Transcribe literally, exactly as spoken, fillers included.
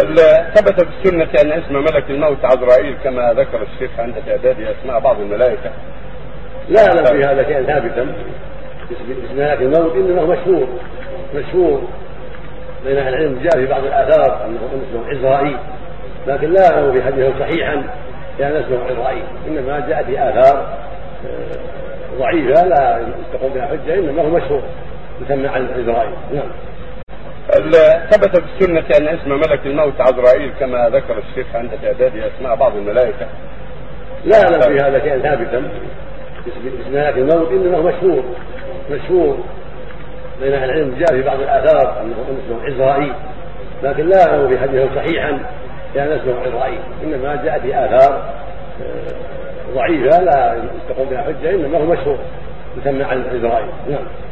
ثبت في السنة أن اسم ملك الموت عزرائيل كما ذكر الشيخ عند تعداد أسماء بعض الملائكة. لا أعلم في هذا شيئا ثابتا. اسم ملك الموت إنما هو مشهور مشهور بين أهل العلم، جاء في بعض الآثار أنه اسمه عزرائيل، لكن لا أعلم في حديثه صحيحا يعني اسمه عزرائيل، إنما جاء في آثار ضعيفة لا تقوم بها حجة، إنما هو مشهور يسمى عزرائيل. نعم. ثبت في السنة أن اسم ملك الموت عزرائيل كما ذكر الشيخ عند تعداد أسماء بعض الملائكة. لا أعلم في هذا شيئا ثابتا. اسم ملك الموت إنما هو مشهور مشهور بين أهل العلم، جاء في بعض الآثار أنه اسمه عزرائيل، لكن لا أعلم في حديثه صحيحا يعني اسمه عزرائيل، إنما جاء في آثار ضعيفة لا تقوم بها حجة، إنما هو مشهور يسمى عزرائيل. نعم.